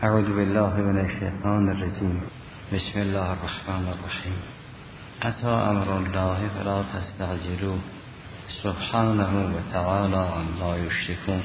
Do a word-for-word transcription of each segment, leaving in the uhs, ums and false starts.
اعوذ بالله من الشیطان الرجیم. بسم الله الرحمن الرحیم. اتی امر الله فلا تستعجلوه سبحانه و تعالی عما یشرکون.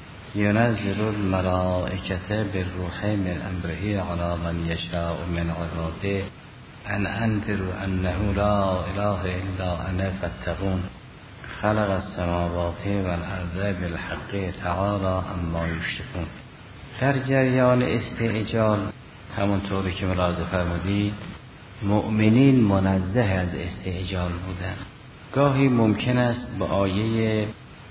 ینزل الملائکة بالروح من امره علی من یشاء من عباده ان انذروا انه لا اله الا انا فاتقون. خلق السماوات والارض بالحق تعالی عما یشرکون. در جریان استعجال همونطوری که ملاحظه فرمودید مؤمنین منزه از استعجال بودن. گاهی ممکن است با آیه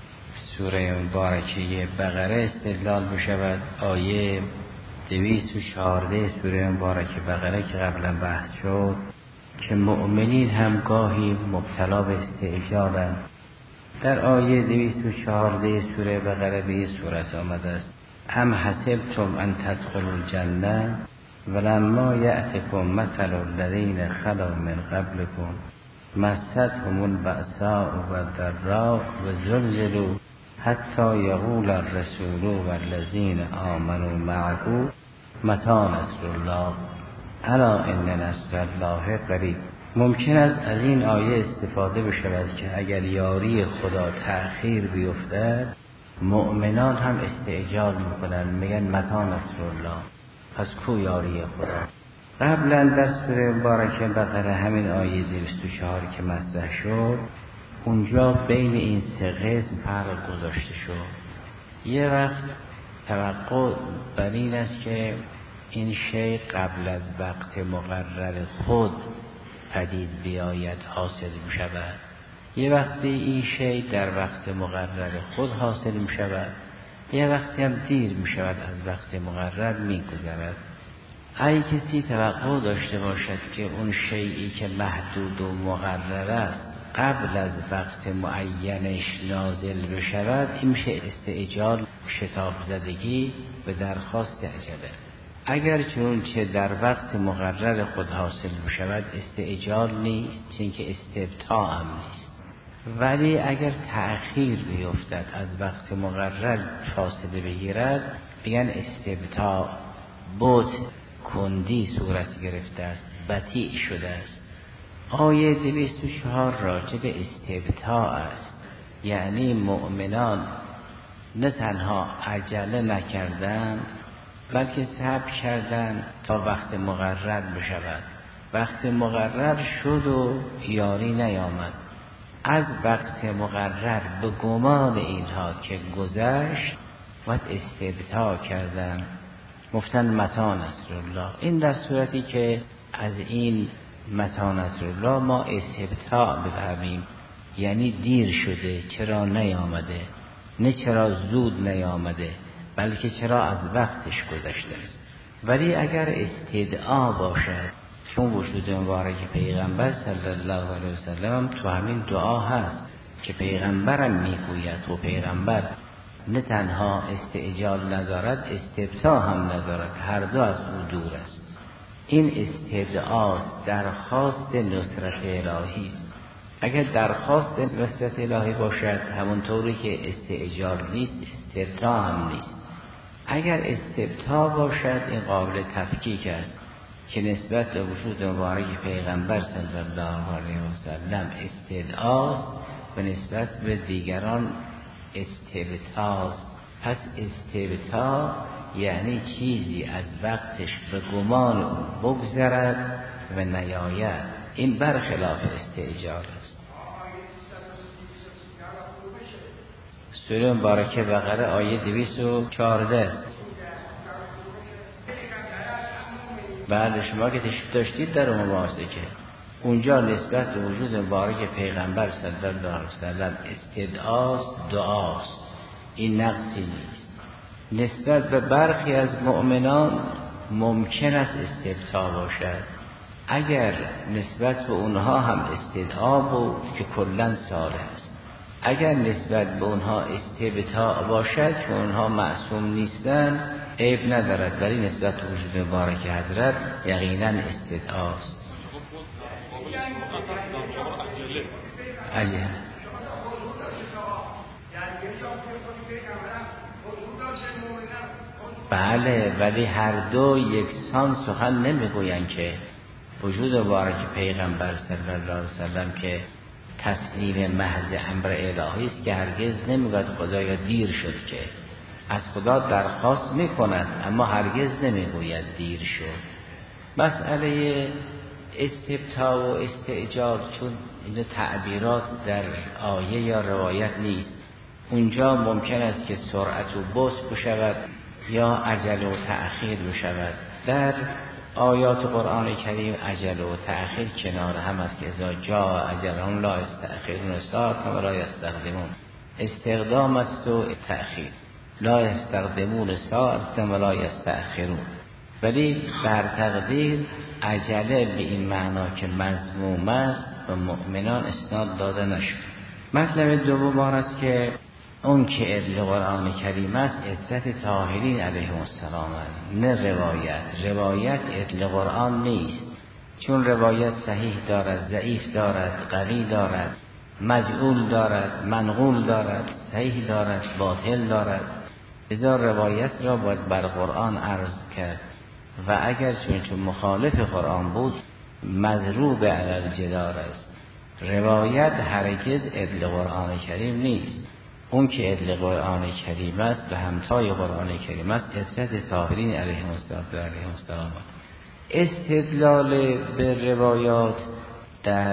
سوره مبارکه بقره استدلال بشود، آیه دویست و چهارده سوره مبارکه بقره که قبلا بحث شد، که مؤمنین هم گاهی مبتلا به استعجالند. در آیه دویست و چهارده سوره بقره به این صورت آمده است: ام حسبتم ان تدخلوا الجنه ولما یأتکم مثل الذین خلوا من قبلکم مستهم البأساء والضراء وزلزلوا حتی یقول الرسول والذین آمنوا معه متی نصر الله الا ان نصر الله قریب. ممکن است از این آیه استفاده بشود که اگر یاری خدا تأخیر بیفتد مؤمنان هم استعجال میکنن، میگن متی نصر الله، پس کو یاری خدا. قبلا در سوره مبارکه بقره همین آیه دویست و چهار که مطرح شد، اونجا بین این سه قسم فرق گذاشته شد. یه وقت توقع بر این است که این شی قبل از وقت مقرر خود پدید بیاید حاصل می شود، یه وقتی این شی در وقت مقرر خود حاصل می شود، یه وقتی هم دیر می شود از وقت مقرر می گذرد. اگه کسی توقع داشته باشد که اون شیئی که محدود و مقرر است قبل از وقت معینش نازل بشود، این میشه استعجال، شتاب زدگی به درخواست عجله. اگر چون چه در وقت مقرر خود حاصل بشود استعجال نیست، چون که استبطاء هم نیست. ولی اگر تأخیر بیفتد از وقت مقرر فاصله بگیرد، بگن استبطاء، بوت کندی صورت گرفته است، بطیء شده است. آیه دویست و چهار راجع به استبطاء است، یعنی مؤمنان نه تنها عجله نکردند بلکه صبر کردند تا وقت مقرر بشود. وقت مقرر شد و یاری نیامد، از وقت مقرر به گمان اینها که گذشت باید استبطاء کردن، گفتن متی نصر الله. این در صورتی که از این متی نصر الله ما استبطاء بفهمیم، یعنی دیر شده، چرا نیامده، نه چرا زود نیامده، بلکه چرا از وقتش گذشته است. ولی اگر استدعا باشد، چون وجود مبارک پیغمبر صلی الله علیه وسلم تو همین دعا هست که پیغمبرم میگوید و پیغمبر نه تنها استعجال ندارد استبطاء هم ندارد، هر دو از او دور است. این استدعاست، درخواست نصرت الهی است. اگر درخواست نصرت الهی باشد همونطوری که استعجال نیست استبطاء هم نیست. اگر استبطاء باشد این قابل تفکیک است که نسبت به وجود مبارک پیغمبر صلی الله علیه و سلم استدعاست و نسبت به دیگران استبطاست. پس استبطاء یعنی چیزی از وقتش به گمان او بگذرد و نیاید، این برخلاف استعجال است. سوره مبارکه بقره آیه دویست و چهارده است. بعد شما که تشریف داشتید در مباحثه که اونجا نسبت به وجود مبارک پیغمبر صلی الله علیه وسلم استدعاست، دعاست، این نقصی نیست. نسبت به برخی از مؤمنان ممکن است استبطاء باشد، اگر نسبت به اونها هم استدعا بود که کلن صالح است. اگر نسبت به اونها استبطاء باشد که اونها معصوم نیستن عیب ندارد، ولی نسبت به وجود مبارک حضرت یقینا استدعاست. عجله بله، ولی هر دو یکسان سخن نمیگویند که وجود مبارک پیغمبر صلی الله علیه وسلم که تسلیم محض امر الهی است که هرگز نمیگوید خدایا دیر شد، که از خدا درخواست میکند اما هرگز نمیگوید دیر شد. مسئله استبطاء و استعجال، چون این تعبیرات در آیه یا روایت نیست، اونجا ممکن است که سرعت و بطء بشود یا عجل و تأخیر بشود. در آیات قرآن کریم عجل و تأخیر کنار هم است که اذا جاء اجلهم لا یستأخرون ساعة ولا یستقدمون. استقدام است و تأخیر، لا یستقدمون ساعة ولا یستأخرون. ولی بر تقدیر عجله به این معنا که مذموم است و مؤمنان اسناد داده نشد. مطلب دوم آن است که اون که عدل قرآن کریم است عزت طاهرین علیهم السلام است، نه روایت. روایت عدل قرآن نیست، چون روایت صحیح دارد، ضعیف دارد، قوی دارد، مجعول دارد، منقول دارد، صحیح دارد، باطل دارد. لذا روایت را باید بر قرآن عرض کرد و اگر چون چون مخالف قرآن بود مضروب علی الجدار است. روایت هرگز عدل قرآن کریم نیست. اون که عدل قرآن کریم است و همتای قرآن کریم است عزت طاهرین علیهم السلام. استدلال به روایات در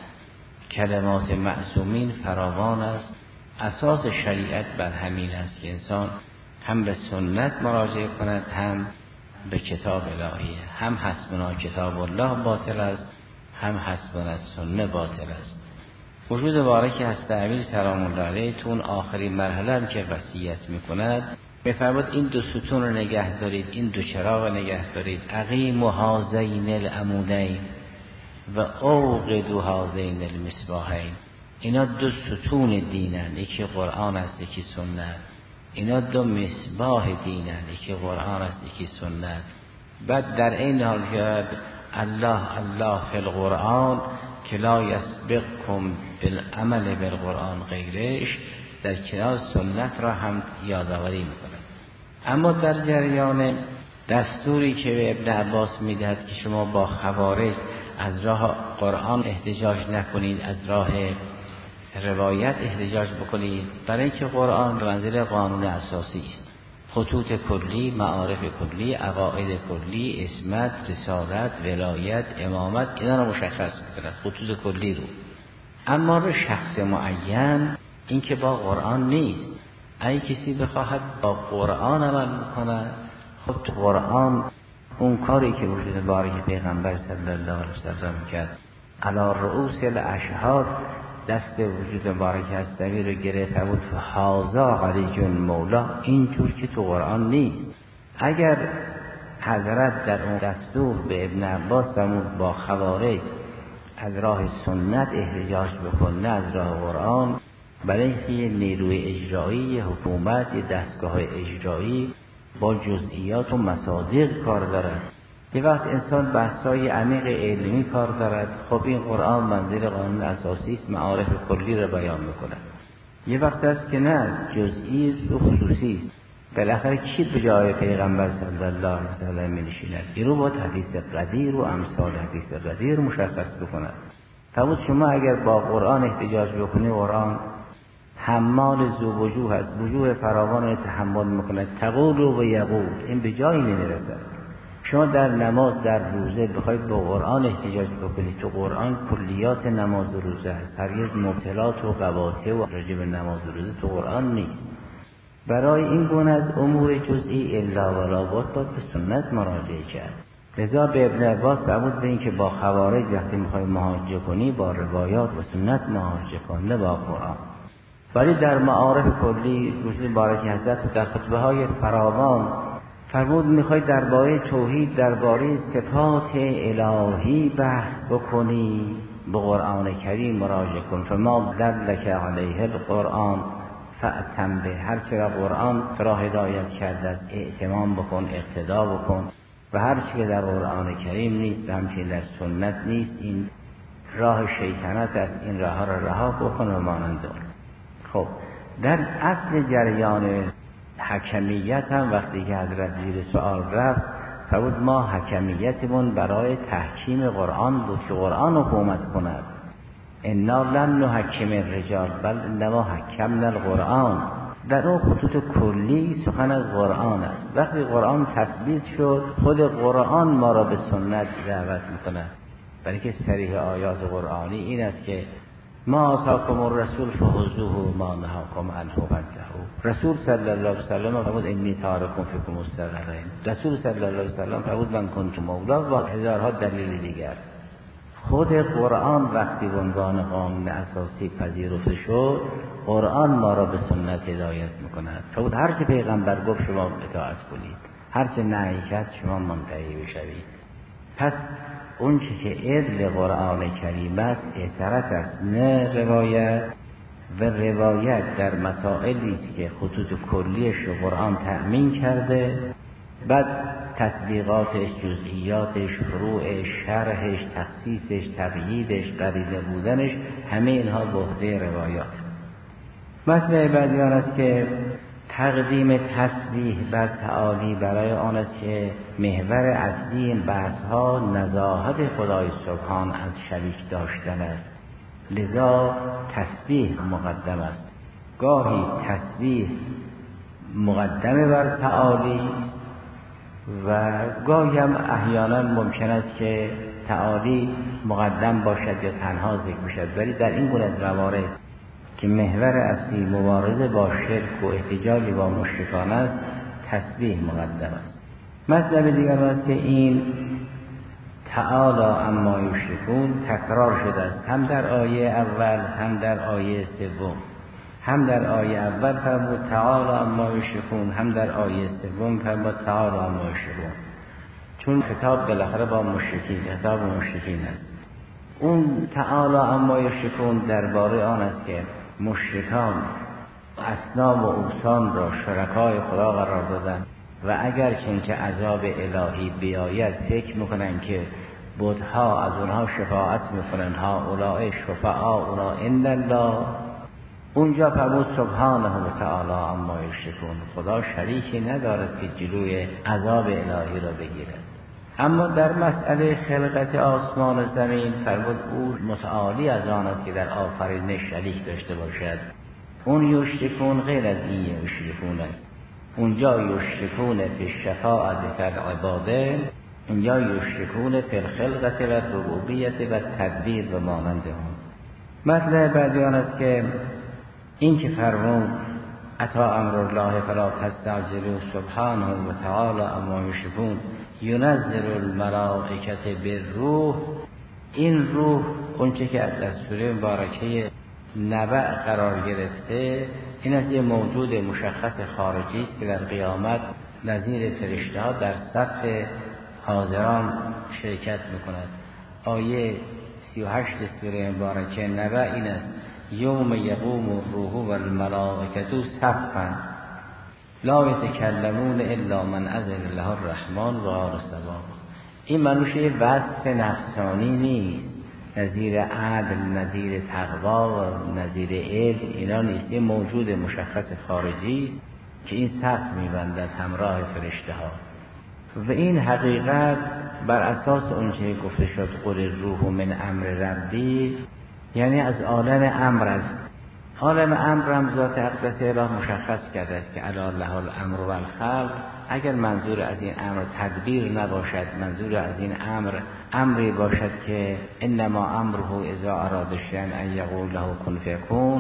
کلمات معصومین فراوان است. اساس شریعت بر همین است که انسان هم به سنت مراجعه کند، هم به کتاب الهی. هم حسبنا کتاب الله باطل است، هم حسبنا سنت باطل است. وجود بارک هست امیر سلام الله علیه تو اون آخرین مرحله هم که وصیت میکند میفرماید این دو ستون رو نگه دارید، این دو چراغ رو نگه دارید، اقیم هذین العمودین و اوقدوا هذین المصباحین. اینا دو ستون دینن، یکی قرآن است یکی سنت. اینا دو مصباح دینن، یکی قرآن است یکی سنت. بعد در این حال که الله الله فی القرآن که لا یسبقکم بالعمل بالقرآن غیرش، در کنار سنت را هم یادآوری میکنه. اما در جریان دستوری که به ابن عباس میدهد که شما با خوارج از راه قرآن احتجاج نکنید، از راه روایت احتجاج بکنید، برای اینکه قرآن منزل قانون اساسی است. خطوط کلی، معارف کلی، عقاید کلی، عصمت، رسالت، ولایت، امامت، اینا رو مشخص می‌کنه، خطوط کلی رو. اما به شخص معین این که با قرآن نیست. اگه کسی بخواهد با قرآن عمل میکنه، خب تو قرآن اون کاری که وجود بارک پیغمبر صلی الله علیه وسلم کرد، علی رؤوس الاشهاد دست وجود مبارک هستوی رو گرفته بود و هازا علی مولا، اینجور که تو قرآن نیست. اگر حضرت در اون دستور به ابن عباس فرمود با خوارج از راه سنت احتجاج بکنه از راه قرآن، برای اینکه نیروی اجرایی حکومت، دستگاه اجرایی با جزئیات و مصادیق کار دارد. یه وقت انسان بحثای عمیق علمی کار دارد، خب این قرآن منزل قانون اساسی است، معارف کلی را بیان میکنه. یه وقت است که نه، جزئی و خصوصی است. بالاخره کی به جای پیغمبر صلی الله علیه وسلم می‌نشیند؟ این رو با حدیث قدیر و امثال حدیث قدیر مشخص بکند. فرمود شما اگر با قرآن احتجاج بکنی، قرآن حمال ذو وجوه است، وجوه فراوان را تحمل میکند، تقول و یقول، این به جایی نمیرسد. شما در نماز در روزه بخواید با قرآن احتجاج بکنید، تو قرآن کلیات نماز و روزه است، هرگز مبطلات و قواطع و راجب نماز و روزه تو قرآن نیست. برای این گونه از امور جزئی الا ولا باید باید به سنت مراجعه کرد. لذا به ابن عباس فرمود به این که با خوارج وقتی میخوای مهاجه کنی با روایات و سنت مهاجه کن، نه با قرآن. ولی در معارف کلی روزی بارکی حضرت در خطبه های فراوان فرمود میخوای درباره توحید، درباره صفات الهی بحث بکنی، به قرآن کریم مراجعه کن. فما دلک علیه القرآن فأتم به، هر چرا قرآن تو را هدایت کرده اعتمام بکن، اقتدا بکن. و هر چی که در قرآن کریم نیست و همچنین در سنت نیست، این راه شیطنت است، این راه را رها بکن و مانند آن. خب در اصل جریان حکمیت هم وقتی که حضرت زیر سوال رفت فرمود ما حکمیتمون برای تحکیم قرآن بود که قرآن حکومت کند. انا لم نحکم الرجال بل انما حکمنا القرآن. در اون خطوط کلی سخن از قرآن است. وقتی قرآن تثبیت شد خود قرآن ما را به سنت دعوت میکند، برای که صریح آیات قرآنی این است که ما آتاکم الرسول فخذوه ما نهاکم عنه فانتهوا. رسول صلی الله علیه و سلم فرمود انی تارکم فیکم مستقرین. رسول صلی الله علیه و سلم فرمود من کنت مولا و هزارها دلیل دیگر. خود قرآن وقتی به عنوان قانون اساسی پذیرفته شد، قرآن ما را به سنت هدایت میکند. فرمود هر چه پیغمبر گفت شما اطاعت کنید، هر چه نهی کرد شما منتهی بشوید. پس اون چه که عدل قرآن کریم است اعتراض است، نه روایت. و روایت در مسائلی است که خطوط کلیش رو قرآن تأمین کرده، بعد تطبیقاتش، جزئیاتش، فروعش، شرحش، تخصیصش، تقییدش، قرینه بودنش، همه اینها به عهده روایات. مسئله بعدی آن است که تقدیم تسبیح بر تعالی برای آن است که محور اصلی این بحث ها نزاهت خدای سبحان از شریک داشتن است، لذا تسبیح مقدم است. گاهی تسبیح مقدم بر تعالی و گاهی هم احیانا ممکن است که تعالی مقدم باشد یا تنها ذکر باشد، ولی در این گونه از موارد که محور اصلی مبارزه با شرک و احتجاجی با مشرکان است، تسبیح مقدم است. مطلب دیگر است که این تعالی اما یشرکون تکرار شده است، هم در آیه اول هم در آیه سوم. هم در آیه اول فرمود تعالی اما یشرکون، هم در آیه سوم فرمود تعالی اما یشرکون، چون خطاب بالاخره با مشرکین، خطاب مشرکین است. اون تعالی اما یشرکون درباره آن است که مشرکان اصنام و اوثان را شرکای خدا قرار دادن و اگر چنین عذاب الهی بیاید فکر میکنن که بت‌ها از اونها شفاعت میکنن، ها اولئک شفعاء اونا عند الله. اونجا فرمود سبحانه و تعالی اما یشرکون، خدا شریکی ندارد که جلوی عذاب الهی را بگیرد. اما در مسئله خلقت آسمان و زمین فرمود او متعالی از آن است که در آفرینش شریک داشته باشد. اون یشرکون غیر از این یشرکون است. اونجا یشرکون فی شفاعت العباده، اینجا یشرکون فی الخلقت و الربوبیت و تدبیر و مانند اون. مطلب بعدی آن است که این که فرمود اتا امر الله فلا تستعجلوا سبحانه و تعالی اما یشرکون ینزل الملائکه بالروح، این روح اونچه که از دستور مبارکه نبع قرار گرفته، این از یه موجود مشخص خارجی است که در قیامت نظیر فرشته ها در صف حاضران شرکت میکند. آیه سی و هشت سوره مبارکه نبع این است یوم یقوم الروح والملائکه صفا لا یتکلمون الا من اذن له الرحمن و قال صواب. این منوش یه وصف نفسانی نیست، نظیر عدل، نظیر تقوا و نظیر علم اینا نیست. یه موجود مشخص خارجی است که این صف میبندد همراه فرشته ها. و این حقیقت بر اساس اونچه گفته شد قل الروح من امر ربی، یعنی از عالم امر است. عالم امر هم ذات اقدس اله مشخص کرده است که الا له الامر و الخلق. اگر منظور از این امر تدبیر نباشد، منظور از این امر امری باشد که انما امره اذا اراد شیئا ان یقول له کن فیکون،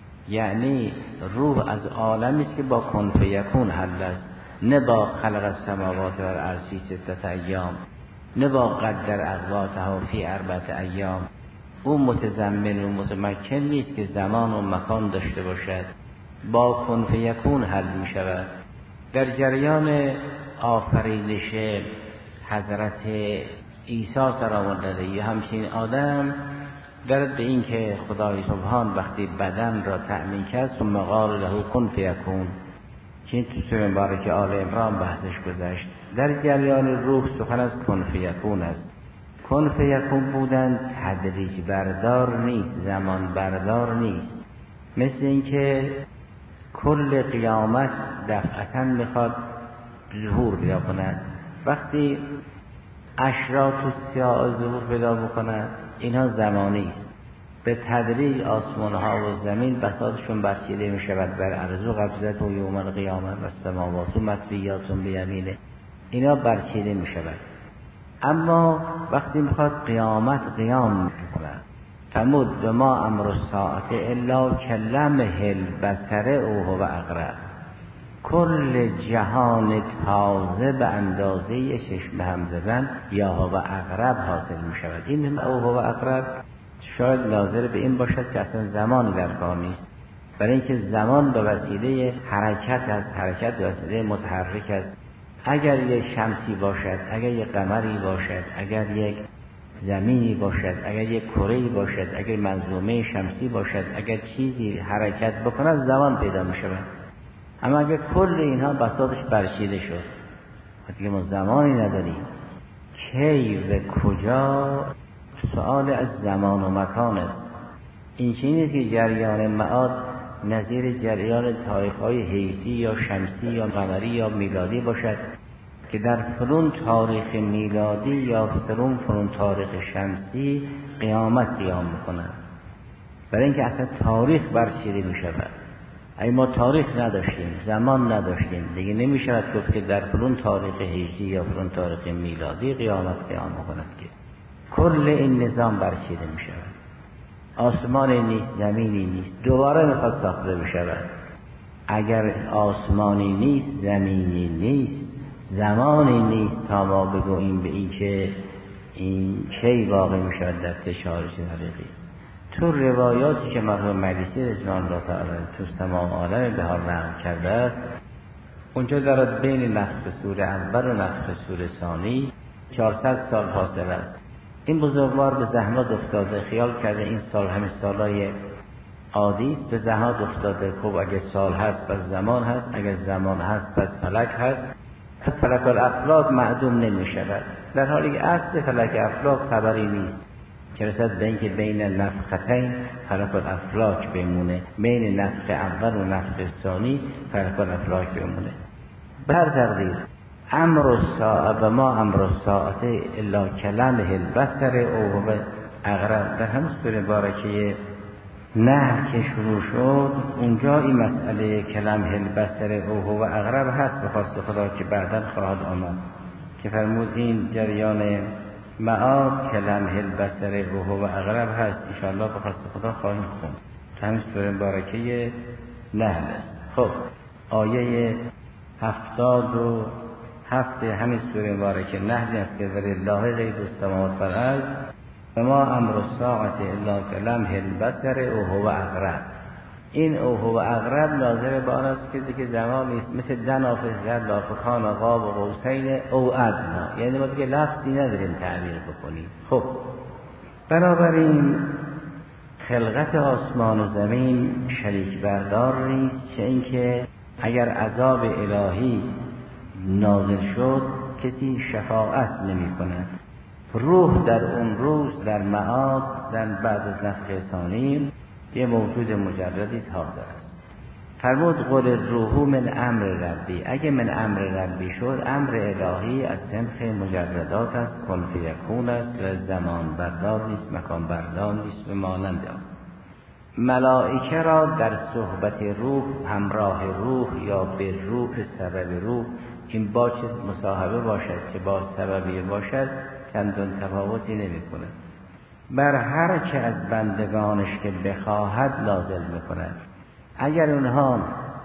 یعنی روح از عالمی است که با کن فیکون حل است، نه با خلق السماوات و الارض فی سته ایام، نه با قدر اقواتها فی اربعه ایام. او متضمن و متمکن نیست که زمان و مکان داشته باشد، با کن فیکون حل می شود. در جریان آفرینش حضرت عیسی سلام الله علیه همچین آدم درد به این که خدای سبحان وقتی بدن را تأمین کرد ثم قال له کن فیکون، که این تو سوره مبارکه آل عمران بحثش گذشت. در جریان روح سخن از کن فیکون است. کن فیکون بودن تدریج بردار نیست، زمان بردار نیست. مثل این که کل قیامت دفعتاً میخواد ظهور پیدا کند. وقتی اشراط الساعه ظهور پیدا بکند اینها زمانی است. به تدریج آسمان ها و زمین بساطشون برچیده می شود بر ارض و قبضت و یوم القیامه و السماوات و مطویات بیمینه، اینا برچیده می شود. اما وقتی میخواد قیامت قیام می کند فرمود و ما امر الساعه الا کلمه البصر او هو اقرب، کل جهان تازه به اندازه چشم هم زدن یا هو اقرب حاصل می شود. این او هو اقرب شاید ناظر به این باشد که اصلا زمان در کار نیست، برای اینکه زمان به وسیله حرکت است، حرکت به وسیله متحرک است. اگر یک شمسی باشد، اگر یک قمری باشد، اگر یک زمینی باشد، اگر یک کره‌ای باشد، اگر منظومه شمسی باشد، اگر چیزی حرکت بکند زمان پیدا می شود. اما اگر کل اینها بساطش برچیده شد دیگه ما زمانی نداریم. کی و کجا سؤال از زمان و مکان است. این چیزی که جریان معاد نظیر جریان تاریخ‌های حیثی یا شمسی یا قمری یا میلادی باشد که در فلان تاریخ میلادی یا فلان فلان تاریخ شمسی قیامت قیام می‌کند، برای اینکه اصلا تاریخ برچیده می‌شود. اگه ما تاریخ نداشتیم، زمان نداشتیم، دیگه نمی‌شود گفت که در فلان تاریخ هجری یا فلان تاریخ میلادی قیامت قیام می‌کند که کل این نظام برچیده می‌شود. آسمانی نیست، زمینی نیست، دوباره میخواد ساخته بشود. اگر آسمانی نیست، زمینی نیست، زمانی نیست تا ما بگوییم به این که این کی واقع میشود در تشارش حقیقی. تو روایاتی که مرحوم مجلسی رضوان الله تعالی تو تمام عالم بهار نقل کرده است، اونجا دارد بین نفخ سوره اول و نفخ سوره ثانی چهارصد سال فاصله است. این بزرگوار به زحمت افتاده، خیال کرده این سال همه سالای عادی است، به زحمت افتاده. خب اگه سال هست پس زمان هست، اگه زمان هست پس فلک هست، پس فلک الافلاک معدوم نمی شود، در حالی که اصل فلک افلاک خبری نیست که رسد به اینکه بین نفختین فلک الافلاک بمونه، بین نفخ اول و نفخ ثانی فلک الافلاک بمونه. به هر تقدیر امر الساعه و ما امر الساعه الا کلمه البصر او هو اقرب. در همون سوره بارکه نحل که شروع شد اونجا این مسئله کلمه البصر او هو اقرب هست به خواست خدا که بعدا خواهد آمد که فرمود این جریان معاد کلمه البصر او هو اقرب هست. انشاءالله به خواست خدا خواهیم خوند. همین سوره بارکه نحل. خب آیه هفتاد و هفت همین سوره مبارکه نحل است که ولله غیب السماوات و الارض و ما امر الساعه الا کلمه البصر او هو اقرب. این او هو اقرب ناظر به آن است که دیگه زمان نیست، مثل دنا فزر لافکان قاب و قوسین او ادنا، یعنی ما دیگه لفظی نداریم تعبیر بکنیم. خب بنابراین خلقت آسمان و زمین شریک بردار نیست، چه اینکه اگر عذاب الهی نازل شد کسی شفاعت نمی کند. روح در اون روز در معاد در بعد از نفخ ثانی یه موجود مجردی حاضر است. فرمود قل الروح من امر ربی. اگه من امر ربی شد امر الهی از سنخ مجردات است، کن فیکون است و زمان بردار نیست، مکان بردار نیست و مانند آن. ملائکه را در صحبت روح همراه روح یا به روح سبب روح، این با چه مصاحبه باشد چه با سببی باشد چندان تفاوتی نمی کند. بر هر که از بندگانش که بخواهد نازل می کند. اگر اونها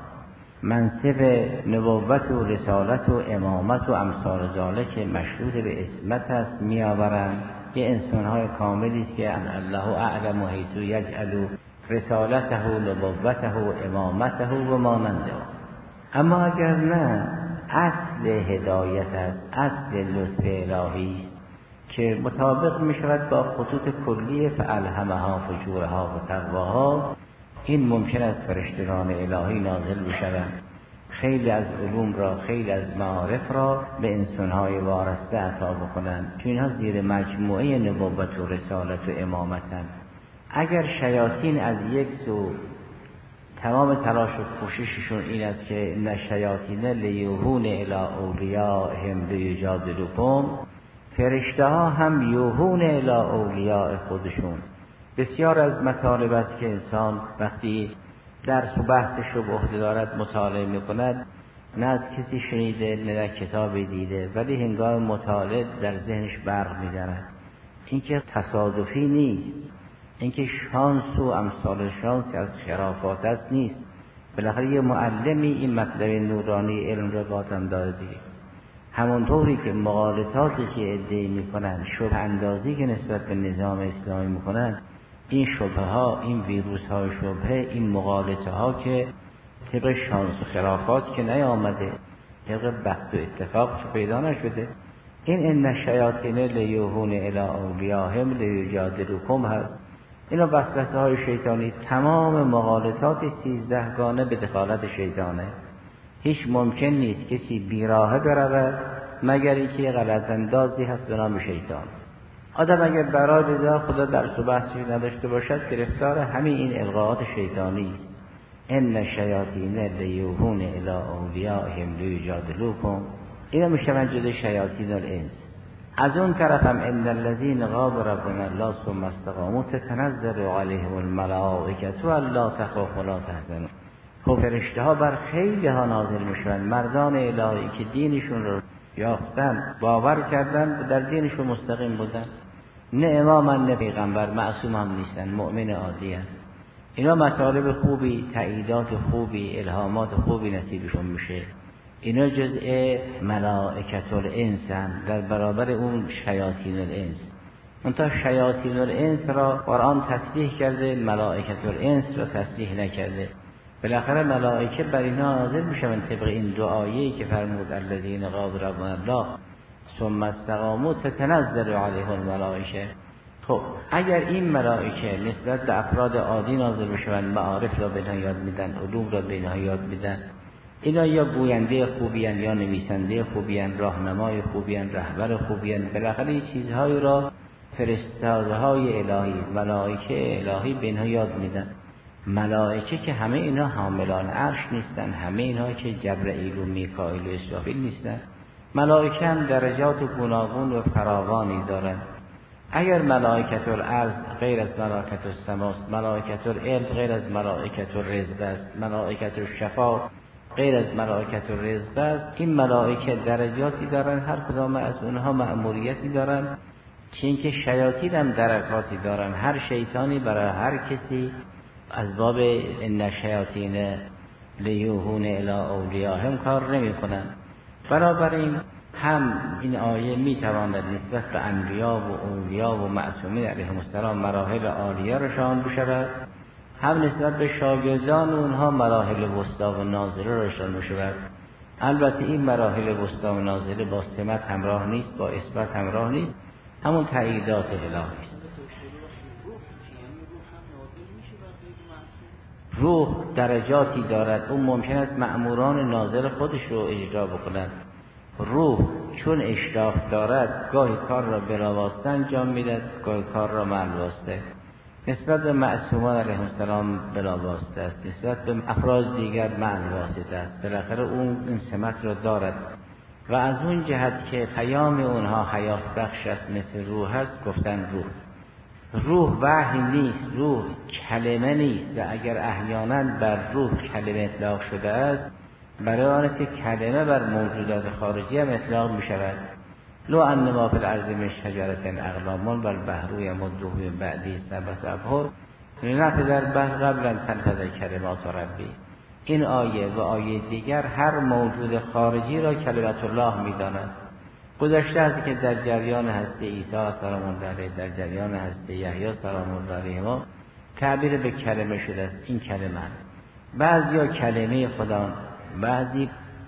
منصب نبوت و رسالت و امامت و امثال ذالک مشروط به اسمت است می آورند، یه انسان‌های کاملی است که الله اعلم حیث یجعل رسالته نبوته امامته و ماننده. اما اگر نه اصل هدایت است، اصل لطف الهی است که مطابق می شود با خطوط کلی فالهمها فجورها و تقواها، این ممکن است فرشتگان الهی نازل بشوند، خیلی از علوم را خیلی از معارف را به انسانهای وارسته عطا بکنند، چون اینها زیر مجموعه نبوت و رسالت و امامتند. اگر شیاطین از یک سو تمام تلاش و کوشششون این است که ان الشیاطین لیوحون الی اولیائهم لیجادلوکم، فرشته ها هم یوحون الی اولیاء خودشون. بسیار از مطالب است که انسان وقتی درس و بحثش رو به عهده دارد مطالعه میکند، نه از کسی شنیده نه در کتابی دیده، ولی هنگام مطالعه در ذهنش برق میزند. این که تصادفی نیست، این که شانس و امثال شانس از خرافات است نیست. بالاخره یه معلمی این مطلب نورانی علم را باتم داده. همونطوری که مغالطاتی که ادعی میکنن، شبه اندازی که نسبت به نظام اسلامی میکنن، این شبه ها، این ویروس های شبهه، این مغالطه ها که طبق شانس و خرافات که نیامده، طبق بخت و اتفاق چه پیدا نشده، این ان الشیاطین لیوحون الی اولیائهم لیجادلوکم هست. اینا وسوسه های شیطانی، تمام مغالطات سیزده گانه به دخالت شیطانه. هیچ ممکن نیست کسی بیراهه برود مگر اینکه غلط اندازی هست به نام شیطان. آدم اگر برای رضا خدا درس و بحثی نداشته باشد گرفتار همین این القاءات شیطانی است. ان الشیاطین لیوحون الی اولیائهم لیجادلوکم، اینا میشن جزء شیاطین الانس. از اون طرف هم ان الذین قالوا ربنا الله ثم استقاموا تتنزل علیهم الملائکة الا تخافوا ولا تحزنوا. خب فرشته ها بر خیلی ها نازل میشن، مردان الهی که دینشون رو یافتن، باور کردن، در دینشون مستقیم بودن، نه امامن نه پیغمبر، معصوم هم نیستن، مؤمن عادی هستن. اینا مطالب خوبی، تأییدات خوبی، الهامات خوبی نصیبشون میشه. اینا جزء ملائکة الانس هم در برابر اون شیاطین الانس. منتها شیاطین الانس را قرآن تصریح کرده، ملائکة الانس را تصریح نکرده. بالاخره ملائکه بر اینا نازل میشن طبق این دعایی که فرمود الذین قالوا ربنا الله ثم استقاموا تتنزل علیهم الملائکه. خب اگر این ملائکه نسبت به افراد عادی نازل بشن، معارف را به اینها یاد میدن، علوم را به اینها یاد میدن، اینا یا گوینده خوبی ان یا نویسنده خوبی ان، راهنمای خوبی ان، رهبر خوبی ان، بالاخره این چیزهایی را فرستاده های الهی، ملائکه الهی به اینها یاد میدن. ملائکه که همه اینا حاملان عرش نیستن، همه اینا که جبرئیل و میکائیل و اسرافیل نیستن. ملائکه هم درجات گوناگون و فراوانی دارن. اگر ملائکه الارض غیر از ملائکه السماست، ملائکه العلم غیر از ملائکه الرزق است، ملائکه الشفا غیر از ملائکه الرزق است، این ملائکه درجاتی دارن، هر کدام از اونها مأموریتی دارن. چه اینکه شیاطین هم درجاتی دارن، هر شیطانی برای هر کسی از باب ان الشیاطین لیوحون الی اولیائهم کار نمی کنن. بنابراین هم این آیه می تواند نسبت به انبیا و اولیا و معصومین علیهم السلام مراحل عالیه را شامل بشود، هم نسبت به شاگردان اونها مراحل وسطی و نازله را شامل بشود. البته این مراحل وسطی و نازله با سمت همراه نیست، با اثبات همراه نیست، همون تأییدات الهی است. روح درجاتی دارد، اون ممکن است مأموران ناظر خودش رو اجرا بکنند. روح چون اشراف دارد گاهی کار را بلاواسطه انجام میدهد، گاهی کار را معلواسطه. نسبت به معصومان علیهم السلام بلاواسطه است، نسبت به افراد دیگر معلواسطه است. بالاخره اون این سمت را دارد و از اون جهت که پیام اونها حیات بخش است، مثل روح است، گفتن روح. روح وحی نیست، روح کلمه نیست و اگر احیانا بر روح کلمه اطلاق شده است، برای آن که کلمه بر موجودات خارجی هم اطلاق می شود. لو ان ما فی الارض من شجرة اقلام والبحر یمده من بعده سبعة ابحر لنفذ البحر قبل ان تنفذ کلمات ربی. این آیه و آیه دیگر هر موجود خارجی را کلمت الله می داند. گذشته است که در جریان هستی عیسی سلام الله علیه، در جریان هستی یحیی سلام الله علیه ما تعبیر به کلمه شده است. این کلمه بعضی کلمه خدا، بعضی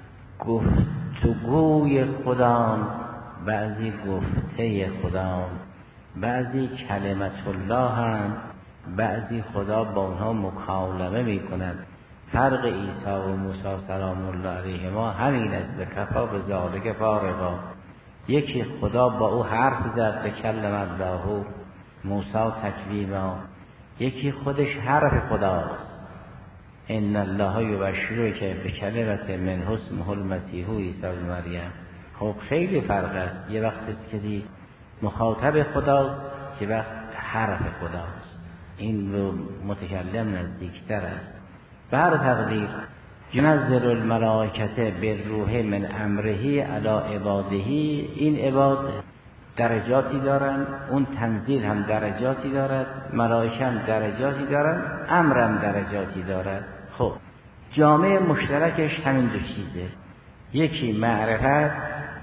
گفتگوی خدا، بعضی گفته خدا، بعضی کلمت الله هم، بعضی خدا با اونها مکالمه می کند. فرق عیسی و موسی سلام الله علیه ما همین است، به کفا به ذالک فارقا. یکی خدا با او حرف زد، به کلم الله موسی تکلیما، یکی خودش حرف خداست. ان الله یبشرک بکلمة منه اسمه المسیح عیسی ابن مریم. خب خیلی فرق است، یه وقت که مخاطب خداست، یه وقت حرف خداست، این به متکلم نزدیکتر است. به هر تقدیر ینزل الملائکه بالروح من امره علی عباده، این عباد درجاتی دارن، اون تنزیل هم درجاتی دارد، ملائکه هم درجاتی دارن، امر هم درجاتی دارد. خب جامعه مشترکش همین دو چیزه، یکی معرفت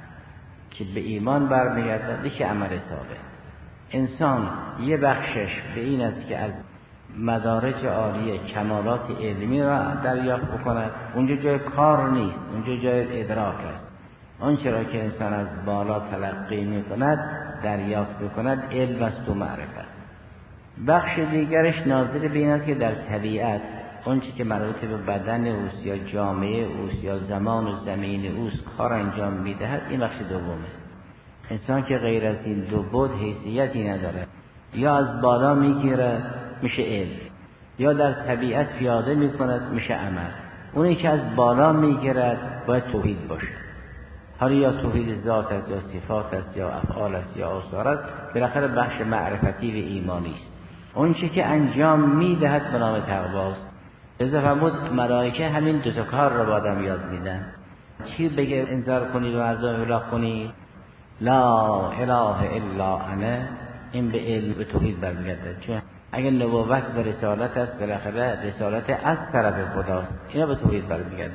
که به ایمان برمیگردد، یکی عمل صالح. انسان یه بخشش به این است که از مدارج عالیه کمالات علمی را دریافت بکند، اونجا جای کار نیست، اونجا جای ادراک است. آنچه را که انسان از بالا تلقی می کند دریافت بکند علم است و معرفت. بخش دیگرش ناظر به این است که در طبیعت آنچه که مربوط به بدن اوست یا جامعه اوست یا زمان و زمین اوست کار انجام میدهد، این بخش دومه. انسان که غیر از این دو بود حیثیتی نداره، یا از بالا میگیره میشه علم، یا در طبیعت پیاده میکند میشه عمل. اونی که از بالا میگیرد باید توحید باشه، حالا یا توحید ذات است یا صفات است یا افعال است یا آثار است، بالاخره بخش معرفتی و ایمانی است. اون چه که انجام میدهد به نام تقواست. لذا فرمود ملائکه همین دو تا کار را با آدم یاد میدن. چی بگه انذار کنید و مردم ابلاغ کنید؟ لا اله الا انا، این به علم به توحید برمیگرده. چون اگر نبوت و رسالت است بالاخره رسالت از طرف خداست، اینا به توحید برمیگرده.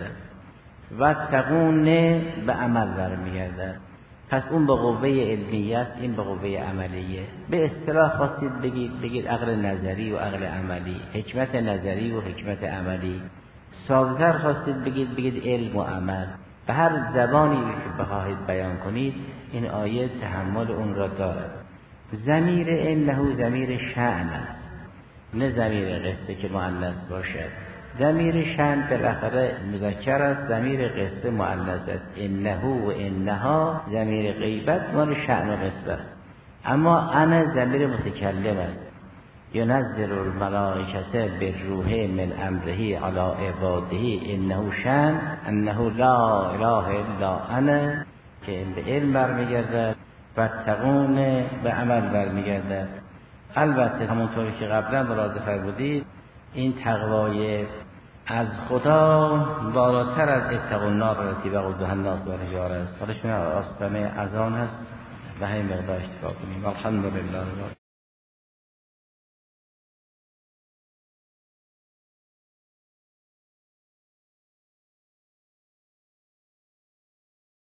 و تقون به عمل برمیگرده. پس اون به قوه علمیت، این به قوه عملیه. به اصطلاح خواستید بگید بگید عقل نظری و عقل عملی، حکمت نظری و حکمت عملی. ساده‌تر خواستید بگید بگید علم و عمل. به هر زبانی که بخواهید بیان کنید این آیه تحمل اون را دارد. ضمیر انه ضمیر شأن است، نه ضمیر قصه که مؤنث باشد. ضمیر شأن بالاخره مذکر است، ضمیر قصه مؤنث است. انه و انها ضمیر غیبت مال شأن و قصه است. اما انا ضمیر متکلم است. ینزل الملائکه بالروح من امره علی عباده انه شأن انه لا اله الا انا، که به علم برمیگرده و تقون به عمل برمیگرده. البته همونطوری که قبلا ملاحظه فرمودید این تقوای از خدا بالاتر از اتقوا النار التي وقودها الناس والحجاره است. حالا شما آستانه اذان هست و همین مقدار اشتفا کنیم. الحمدلله.